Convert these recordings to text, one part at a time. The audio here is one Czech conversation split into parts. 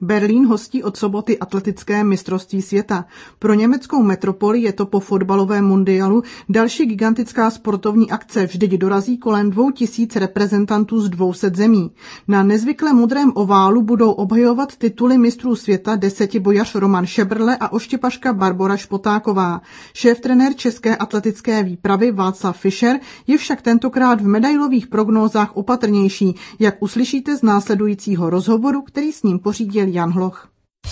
Berlín hostí od soboty atletické mistrovství světa. Pro německou metropoli je to po fotbalovém mundialu další gigantická sportovní akce. Vždyť dorazí kolem 2000 reprezentantů z 200 zemí. Na nezvykle modrém oválu budou obhajovat tituly mistrů světa desetibojař Roman Šebrle a oštěpaška Barbora Špotáková. Šéftrenér české atletické výpravy Václav Fischer je však tentokrát v medailových prognózách opatrnější, jak uslyšíte z následujícího rozhovoru, který s ním pořídil Jan Hloch.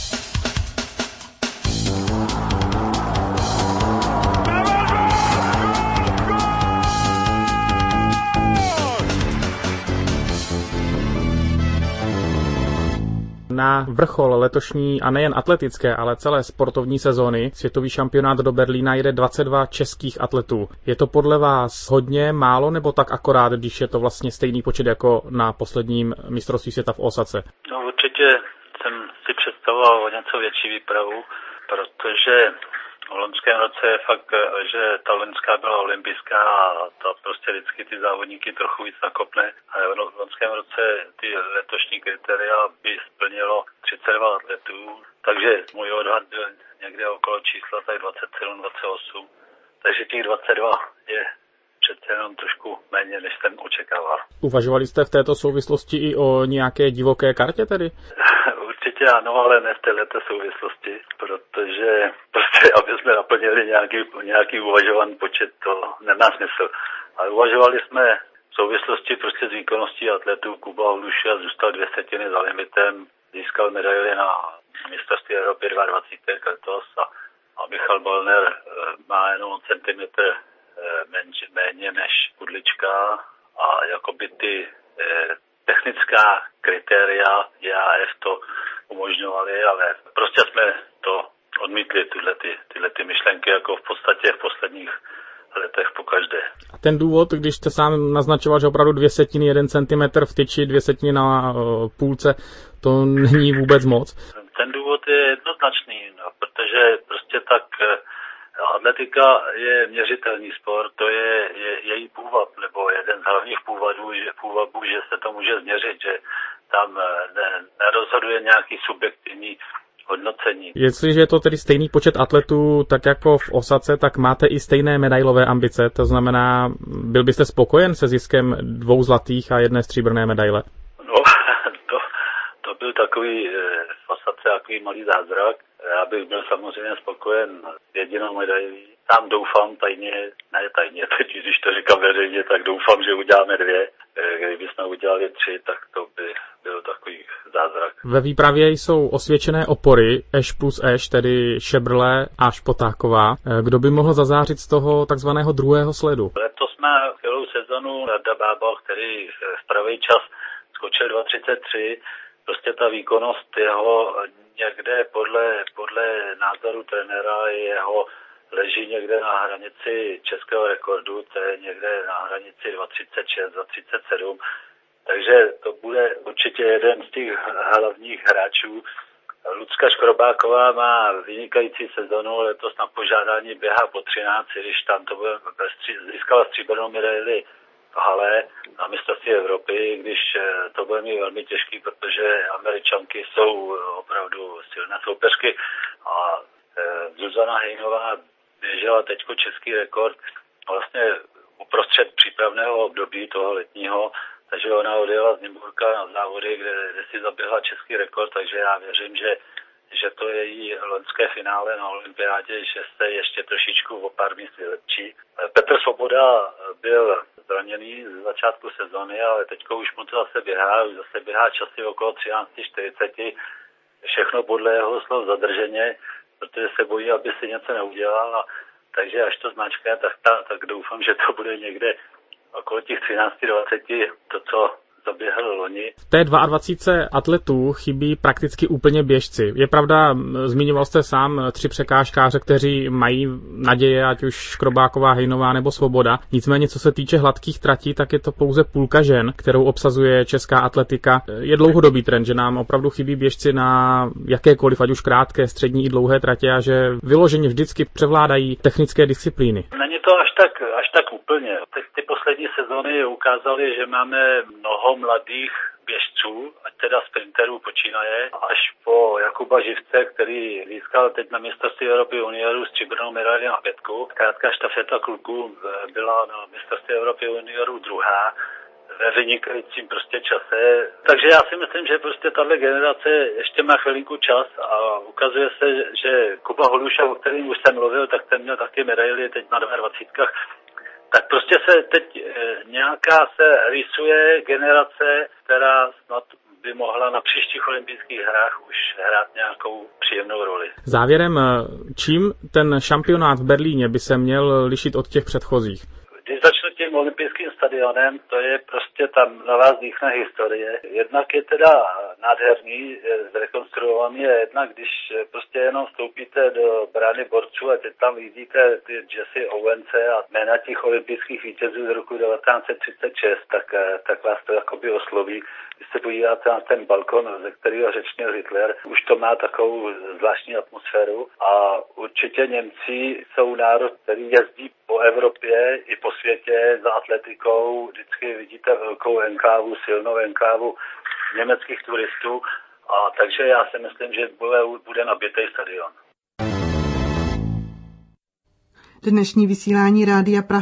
Na vrchol letošní a nejen atletické, ale celé sportovní sezóny světový šampionát do Berlína jede 22 českých atletů. Je to podle vás hodně, málo nebo tak akorát, když je to vlastně stejný počet jako na posledním mistrovství světa v Osace? No určitě jsem si představoval o něco větší výpravu, protože v loňském roce je fakt, že ta loňská byla olympijská a to prostě vždycky ty závodníky trochu víc nakopne. A v loňském roce ty letošní kritéria by splnilo 32 atletů, takže můj odhad byl někde okolo čísla tady 27-28. Takže těch 22 je přece jenom trošku méně, než jsem očekával. Uvažovali jste v této souvislosti i o nějaké divoké kartě tedy? Určitě ano, ale ne v této souvislosti, protože prostě, aby jsme naplnili nějaký uvažovaný počet, to nemá smysl. Ale uvažovali jsme v souvislosti prostě s výkonností atletů. Kuba Holuša zůstal 2/3 za limitem, získal medaili na mistrovství Evropy 22 letos a Michal Ballner má jenom centimetr méně než Kudlička a jakoby ty technická kritéria IAF to umožňovaly, ale prostě jsme to odmítli, tyhle myšlenky jako v podstatě v posledních letech pokaždé. A ten důvod, když jste sám naznačoval, že opravdu 2/3, 1 centimetr v tyči, 2/3 na půlce, to není vůbec moc? Ten důvod je jednoznačný, protože prostě tak atletika je měřitelný sport, to je její půvab, nebo jeden z hlavních půvabů, že se to může změřit, že tam nerozhoduje nějaký subjektivní hodnocení. Jestliže je to tedy stejný počet atletů, tak jako v Osace, tak máte i stejné medailové ambice, to znamená, byl byste spokojen se ziskem 2 zlatých a 1 stříbrné medaile? No, to byl takový v Osace takový malý zázrak. Já bych byl samozřejmě spokojen s jedinou medailí. Tam doufám tajně, teď když to říkám veřejně, tak doufám, že uděláme 2. Kdybychom udělali 3, tak to by byl takový zázrak. Ve výpravě jsou osvědčené opory Eš plus Eš, tedy Šebrle a Špotáková. Kdo by mohl zazářit z toho takzvaného druhého sledu? Letos jsme celou sezonu Rada Bába, který v pravý čas skočil 2:33. Prostě ta výkonnost jeho někde podle názoru trenéra jeho leží někde na hranici českého rekordu, to je někde na hranici 2:36, 2:37. Takže to bude určitě jeden z těch hlavních hráčů. Lucka Škrobáková má vynikající sezonu, letos na požádání běhá po 13, když tam to bude, získala stříbrnou medaili v hale na mistrovství Evropy, když to bude mít velmi těžký, protože Američanky jsou opravdu silné soupeřky a Zuzana Hejnová běžela teďko český rekord vlastně uprostřed přípravného období toho letního, takže ona odjela z Nymburka na závody, kde si zaběhla český rekord, takže já věřím, že to je její loňské finále na olympiádě, že se ještě trošičku o pár míst vylepší. Petr Svoboda byl zraněný z začátku sezony, ale teďko už mu to zase běhá časy okolo 13:40, všechno podle jeho slov zadrženě, protože se bojí, aby si něco neudělal, takže až to zmáčkne, tak doufám, že to bude někde okolo těch 13:20, to, co zaběhl loni. V té 22 atletů chybí prakticky úplně běžci. Je pravda, zmiňoval jste sám 3 překážkáře, kteří mají naděje, ať už Škrobáková, Hejnová nebo Svoboda. Nicméně, co se týče hladkých tratí, tak je to pouze půlka žen, kterou obsazuje česká atletika. Je dlouhodobý trend, že nám opravdu chybí běžci na jakékoliv, ať už krátké, střední i dlouhé tratě a že vyloženě vždycky převládají technické disciplíny. Není to až tak úplně. Ty poslední sezóny ukázaly, že máme mnoho mnoho mladých běžců, ať teda sprinterů počínaje, až po Jakuba Živce, který získal teď na mistrovství Evropy juniorů stříbrnou medaili na pětku. Krátká štafeta kluků byla na mistrovství Evropy juniorů druhá ve vynikajícím prostě čase. Takže já si myslím, že prostě tahle generace ještě má chvilinku čas a ukazuje se, že Kuba Holuša, o kterým už jsem mluvil, tak ten měl taky medaili teď na 22. Tak prostě se teď nějaká se rýsuje generace, která snad by mohla na příštích olympijských hrách už hrát nějakou příjemnou roli. Závěrem, čím ten šampionát v Berlíně by se měl lišit od těch předchozích? Když začnu tím olympijským stadionem, to je prostě tam na vás dýchne historie. Jednak je teda nádherný, zrekonstruovaný, a jednak když prostě jenom vstoupíte do brány borců a teď tam vidíte ty Jesse Owence a jména těch olympijských vítězů z roku 1936, tak vás to jakoby osloví. Když se podíváte na ten balkon, ze kterého řečnil Hitler, už to má takovou zvláštní atmosféru a určitě Němci jsou národ, který jezdí po Evropě i po světě za atletikou. Vždycky vidíte velkou enklávu, silnou enklávu německých turistů, a takže já si myslím, že bude nabitý stadion. Dnešní vysílání Rádia Praha